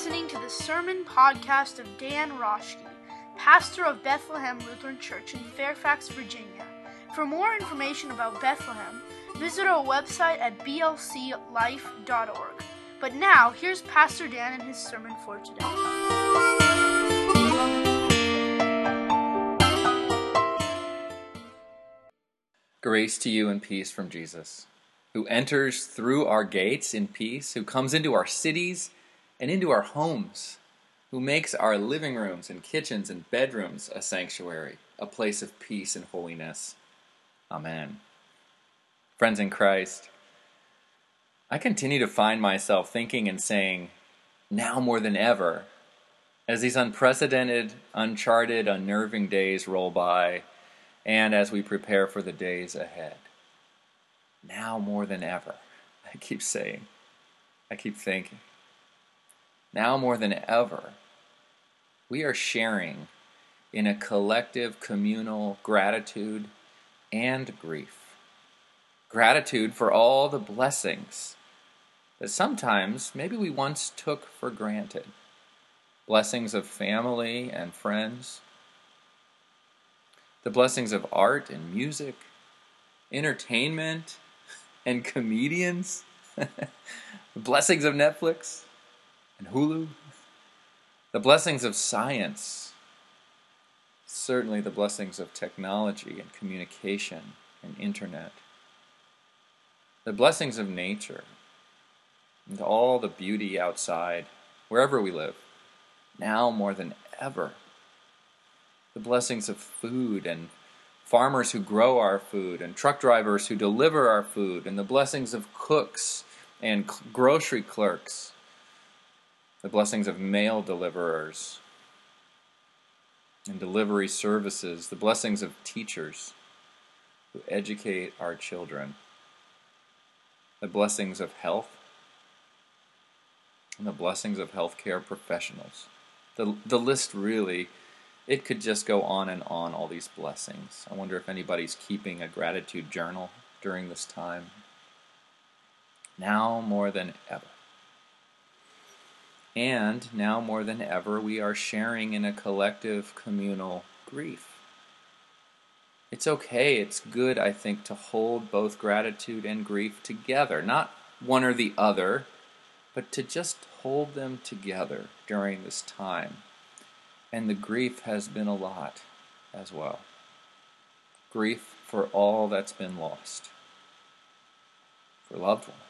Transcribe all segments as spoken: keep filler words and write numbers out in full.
listening to the sermon podcast of Dan Roschke, pastor of Bethlehem Lutheran Church in Fairfax, Virginia. For more information about Bethlehem, visit our website at b l c life dot org. But now, here's Pastor Dan and his sermon for today. Grace to you and peace from Jesus, who enters through our gates in peace, who comes into our cities and into our homes, who makes our living rooms and kitchens and bedrooms a sanctuary, a place of peace and holiness. Amen. Friends in Christ, I continue to find myself thinking and saying, now more than ever, as these unprecedented, uncharted, unnerving days roll by, and as we prepare for the days ahead. Now more than ever, I keep saying, I keep thinking. Now more than ever, we are sharing in a collective communal gratitude and grief. Gratitude for all the blessings that sometimes maybe we once took for granted. Blessings of family and friends. The blessings of art and music, entertainment and comedians. The blessings of Netflix and Hulu. The blessings of science. Certainly the blessings of technology and communication and internet. The blessings of nature and all the beauty outside, wherever we live, now more than ever. The blessings of food and farmers who grow our food and truck drivers who deliver our food, and the blessings of cooks and grocery clerks. The blessings of mail deliverers and delivery services. The blessings of teachers who educate our children. The blessings of health and the blessings of healthcare professionals. The, the list really, it could just go on and on, all these blessings. I wonder if anybody's keeping a gratitude journal during this time. Now more than ever. And now more than ever, we are sharing in a collective communal grief. It's okay, it's good, I think, to hold both gratitude and grief together. Not one or the other, but to just hold them together during this time. And the grief has been a lot as well. Grief for all that's been lost. For loved ones.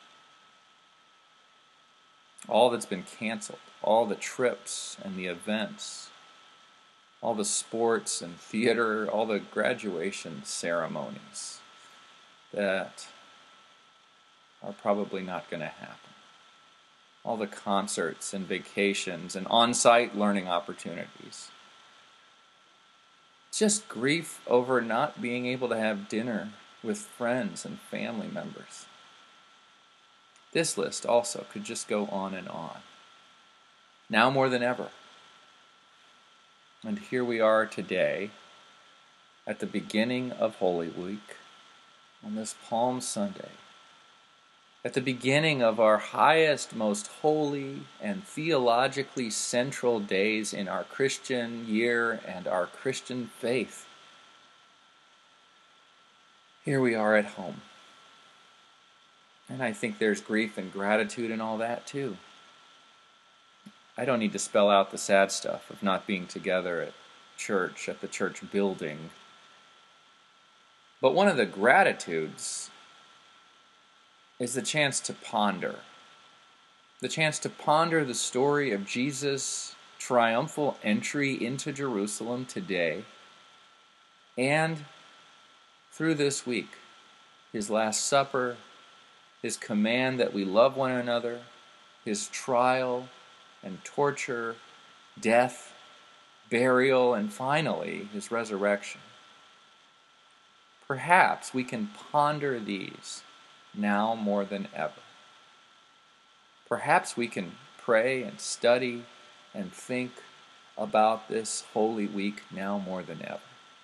All that's been canceled. All the trips and the events. All the sports and theater. All the graduation ceremonies that are probably not going to happen. All the concerts and vacations and on-site learning opportunities. Just grief over not being able to have dinner with friends and family members. This list also could just go on and on. Now more than ever. And here we are today at the beginning of Holy Week on this Palm Sunday. At the beginning of our highest, most holy, and theologically central days in our Christian year and our Christian faith. Here we are at home. And I think there's grief and gratitude and all that too. I don't need to spell out the sad stuff of not being together at church, at the church building. But one of the gratitudes is the chance to ponder. The chance to ponder the story of Jesus' triumphal entry into Jerusalem today, and through this week, his Last Supper, his command that we love one another, his trial and torture, death, burial, and finally, his resurrection. Perhaps we can ponder these now more than ever. Perhaps we can pray and study and think about this Holy Week now more than ever.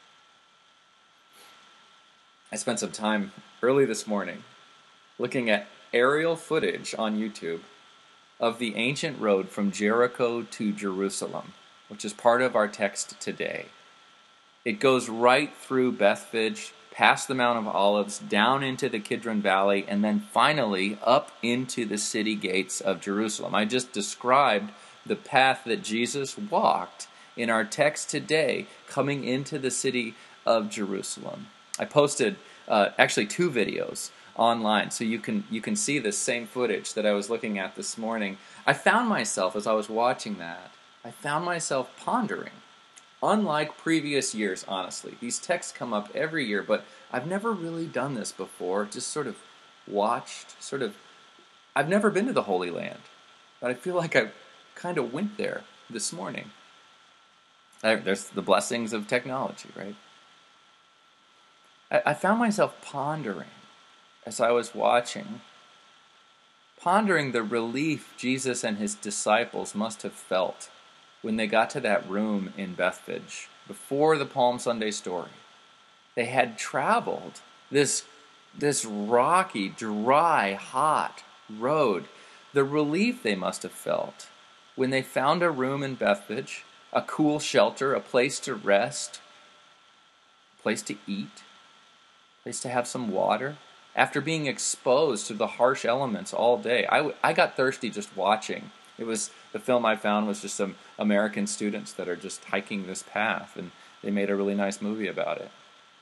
I spent some time early this morning looking at aerial footage on YouTube of the ancient road from Jericho to Jerusalem, which is part of our text today. It goes right through Bethphage, past the Mount of Olives, down into the Kidron Valley, and then finally up into the city gates of Jerusalem. I just described the path that Jesus walked in our text today, coming into the city of Jerusalem. I posted uh, actually two videos online, so you can you can see the same footage that I was looking at this morning. I found myself, as I was watching that, I found myself pondering. Unlike previous years, honestly. These texts come up every year, but I've never really done this before. Just sort of watched, sort of... I've never been to the Holy Land, but I feel like I kind of went there this morning. There's the blessings of technology, right? I, I found myself pondering as I was watching, pondering the relief Jesus and his disciples must have felt when they got to that room in Bethphage, before the Palm Sunday story. They had traveled this, this rocky, dry, hot road. The relief they must have felt when they found a room in Bethphage, a cool shelter, a place to rest, a place to eat, a place to have some water, after being exposed to the harsh elements all day. I, I got thirsty just watching. It was, the film I found was just some American students that are just hiking this path, and they made a really nice movie about it.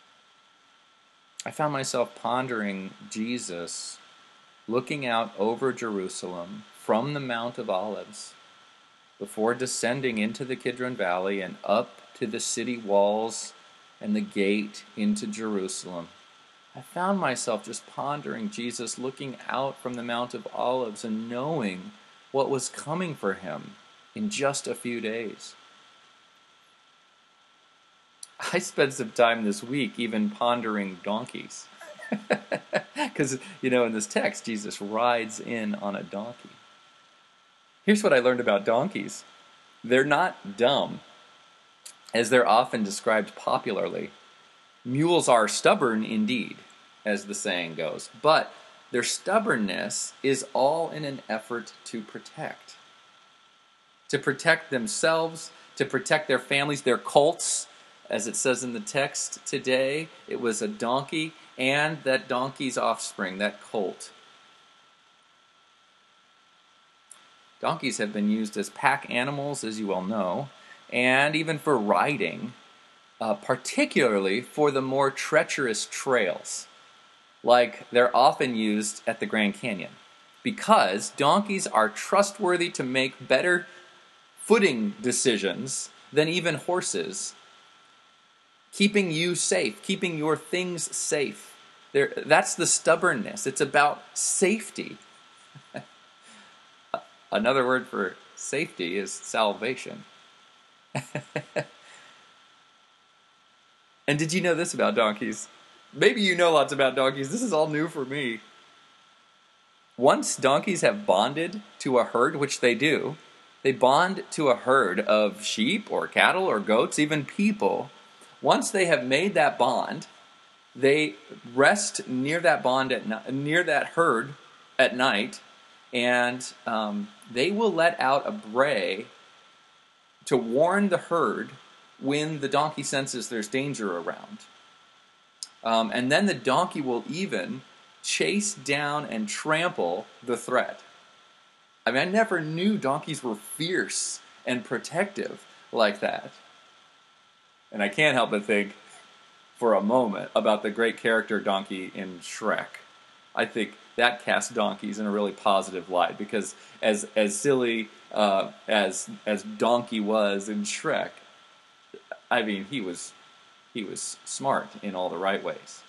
I found myself pondering Jesus looking out over Jerusalem from the Mount of Olives before descending into the Kidron Valley and up to the city walls and the gate into Jerusalem. I found myself just pondering Jesus looking out from the Mount of Olives and knowing what was coming for him in just a few days. I spent some time this week even pondering donkeys. Because, you know, in this text, Jesus rides in on a donkey. Here's what I learned about donkeys. They're not dumb, as they're often described popularly. Mules are stubborn indeed, as the saying goes, but their stubbornness is all in an effort to protect. To protect themselves, to protect their families, their colts, as it says in the text today. It was a donkey and that donkey's offspring, that colt. Donkeys have been used as pack animals, as you all know, and even for riding, uh, particularly for the more treacherous trails. Like they're often used at the Grand Canyon, because donkeys are trustworthy to make better footing decisions than even horses, keeping you safe, keeping your things safe. They're, that's the stubbornness. It's about safety. Another word for safety is salvation. And did you know this about donkeys? Maybe you know lots about donkeys. This is all new for me. Once donkeys have bonded to a herd, which they do, they bond to a herd of sheep or cattle or goats, even people. Once they have made that bond, they rest near that bond at near that herd at night, and um, they will let out a bray to warn the herd when the donkey senses there's danger around. Um, and then the donkey will even chase down and trample the threat. I mean, I never knew donkeys were fierce and protective like that. And I can't help but think for a moment about the great character donkey in Shrek. I think that casts donkeys in a really positive light, because as as silly uh, as as Donkey was in Shrek, I mean, he was he was smart in all the right ways.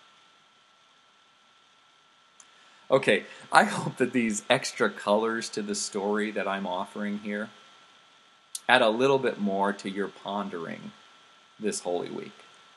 Okay, I hope that these extra colors to the story that I'm offering here add a little bit more to your pondering this Holy Week.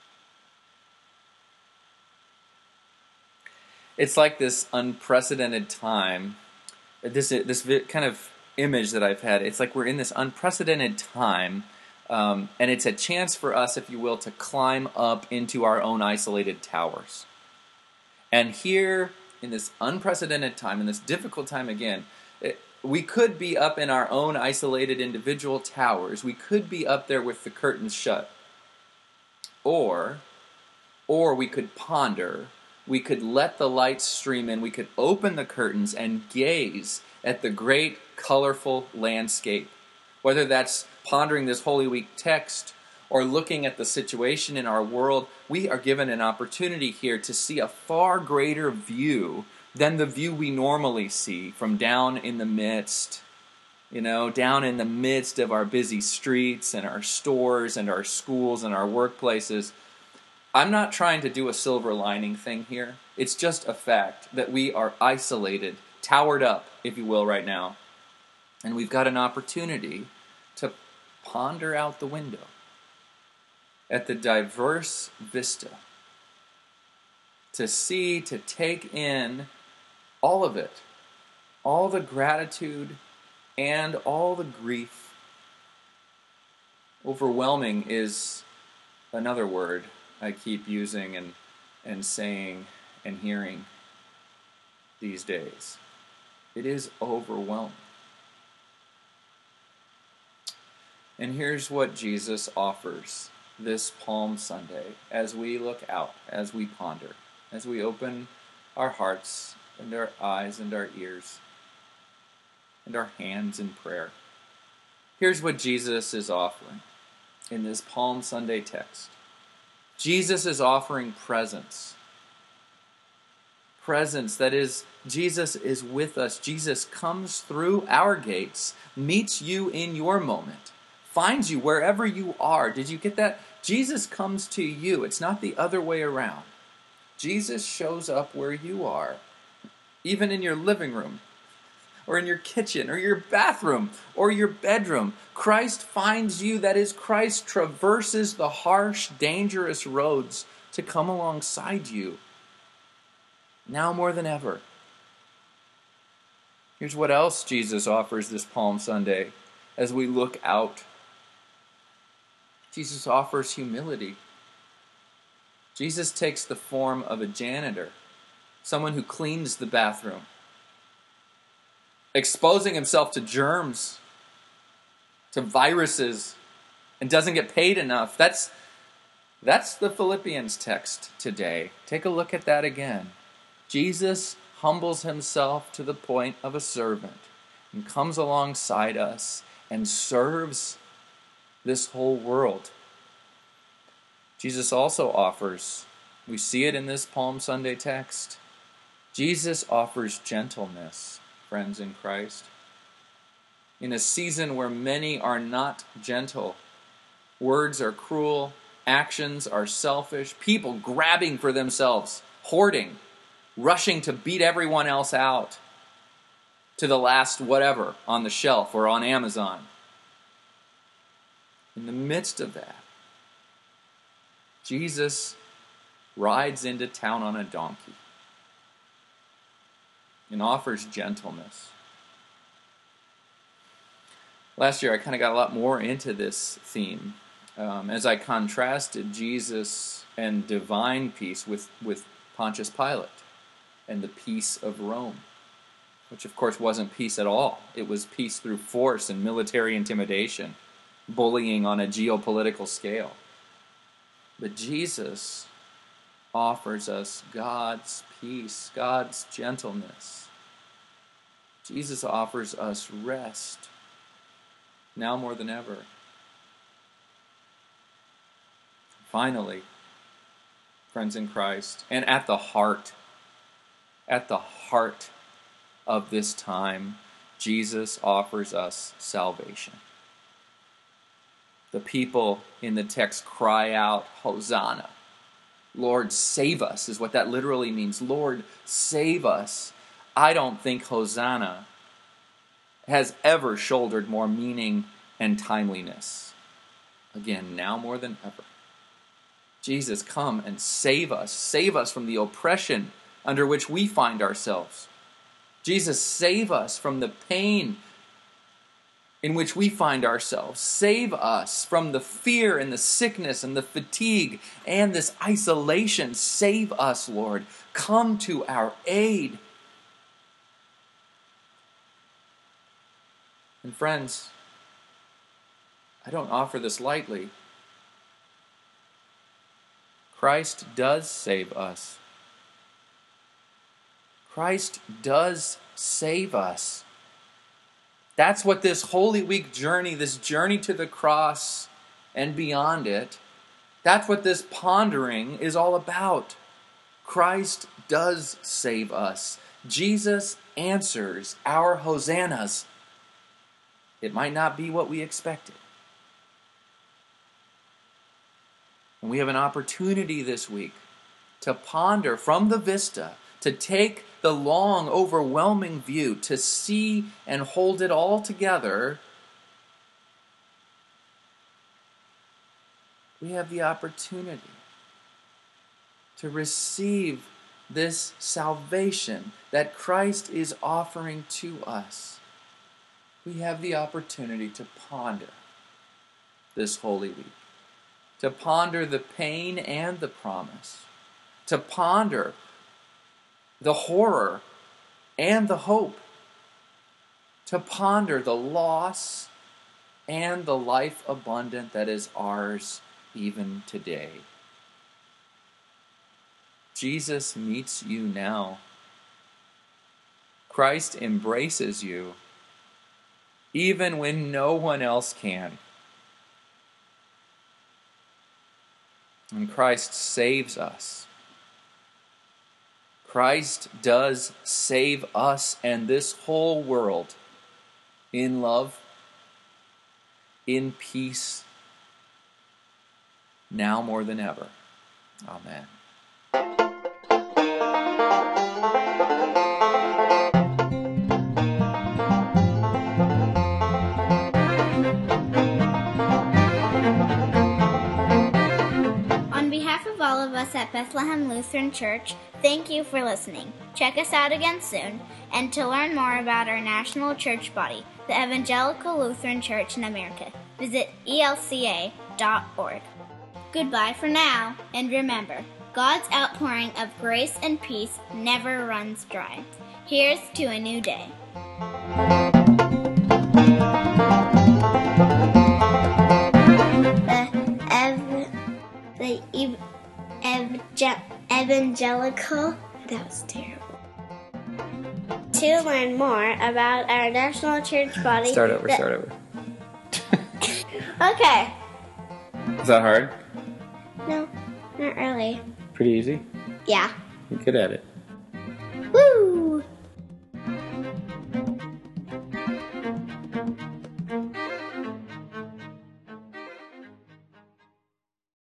It's like this unprecedented time, this this kind of image that I've had. It's like we're in this unprecedented time, um, and it's a chance for us, if you will, to climb up into our own isolated towers. And here, in this unprecedented time, in this difficult time again, it, we could be up in our own isolated individual towers. We could be up there with the curtains shut. Or, or we could ponder. We could let the light stream in. We could open the curtains and gaze at the great, colorful landscape. Whether that's pondering this Holy Week text or looking at the situation in our world, we are given an opportunity here to see a far greater view than the view we normally see from down in the midst, you know, down in the midst of our busy streets and our stores and our schools and our workplaces. I'm not trying to do a silver lining thing here. It's just a fact that we are isolated, towered up, if you will, right now. And we've got an opportunity to ponder out the window at the diverse vista, to see, to take in all of it, all the gratitude and all the grief. Overwhelming is another word I keep using and, and saying and hearing these days. It is overwhelming. And here's what Jesus offers this Palm Sunday as we look out, as we ponder, as we open our hearts and our eyes and our ears and our hands in prayer. Here's what Jesus is offering in this Palm Sunday text. Jesus is offering presence. Presence, that is, Jesus is with us. Jesus comes through our gates, meets you in your moment, finds you wherever you are. Did you get that? Jesus comes to you. It's not the other way around. Jesus shows up where you are, even in your living room, or in your kitchen, or your bathroom, or your bedroom. Christ finds you. That is, Christ traverses the harsh, dangerous roads to come alongside you, now more than ever. Here's what else Jesus offers this Palm Sunday as we look out. Jesus offers humility. Jesus takes the form of a janitor, someone who cleans the bathroom, exposing himself to germs, to viruses, and doesn't get paid enough. That's, that's the Philippians text today. Take a look at that again. Jesus humbles himself to the point of a servant and comes alongside us and serves this whole world. Jesus also offers, we see it in this Palm Sunday text, Jesus offers gentleness, friends in Christ. In a season where many are not gentle, words are cruel, actions are selfish, people grabbing for themselves, hoarding, rushing to beat everyone else out to the last whatever on the shelf or on Amazon. In the midst of that, Jesus rides into town on a donkey and offers gentleness. Last year, I kind of got a lot more into this theme um, as I contrasted Jesus and divine peace with, with Pontius Pilate and the peace of Rome, which of course wasn't peace at all. It was peace through force and military intimidation, bullying on a geopolitical scale. But Jesus offers us God's peace, God's gentleness. Jesus offers us rest, now more than ever. Finally, friends in Christ, and at the heart, at the heart of this time, Jesus offers us salvation. The people in the text cry out, Hosanna. Lord, save us, is what that literally means. Lord, save us. I don't think Hosanna has ever shouldered more meaning and timeliness. Again, now more than ever. Jesus, come and save us. Save us from the oppression under which we find ourselves. Jesus, save us from the pain in which we find ourselves. Save us from the fear and the sickness and the fatigue and this isolation. Save us, Lord. Come to our aid. And friends, I don't offer this lightly. Christ does save us. Christ does save us. That's what this Holy Week journey, this journey to the cross and beyond it, that's what this pondering is all about. Christ does save us. Jesus answers our hosannas. It might not be what we expected. And we have an opportunity this week to ponder from the vista, to take the long, overwhelming view, to see and hold it all together. We have the opportunity to receive this salvation that Christ is offering to us. We have the opportunity to ponder this Holy Week, to ponder the pain and the promise, to ponder the horror and the hope, to ponder the loss and the life abundant that is ours even today. Jesus meets you now. Christ embraces you, even when no one else can. And Christ saves us. Christ does save us and this whole world in love, in peace, now more than ever. Amen. On behalf of all of us at Bethlehem Lutheran Church, thank you for listening. Check us out again soon, and to learn more about our national church body, the Evangelical Lutheran Church in America, visit E L C A dot org. Goodbye for now, and remember, God's outpouring of grace and peace never runs dry. Here's to a new day. The ev- the ev- ev- evangelical. That was terrible. To learn more about our national church body. Start over, the- start over. Okay. Is that hard? No, not really. Pretty easy? Yeah. You're good at it. Woo!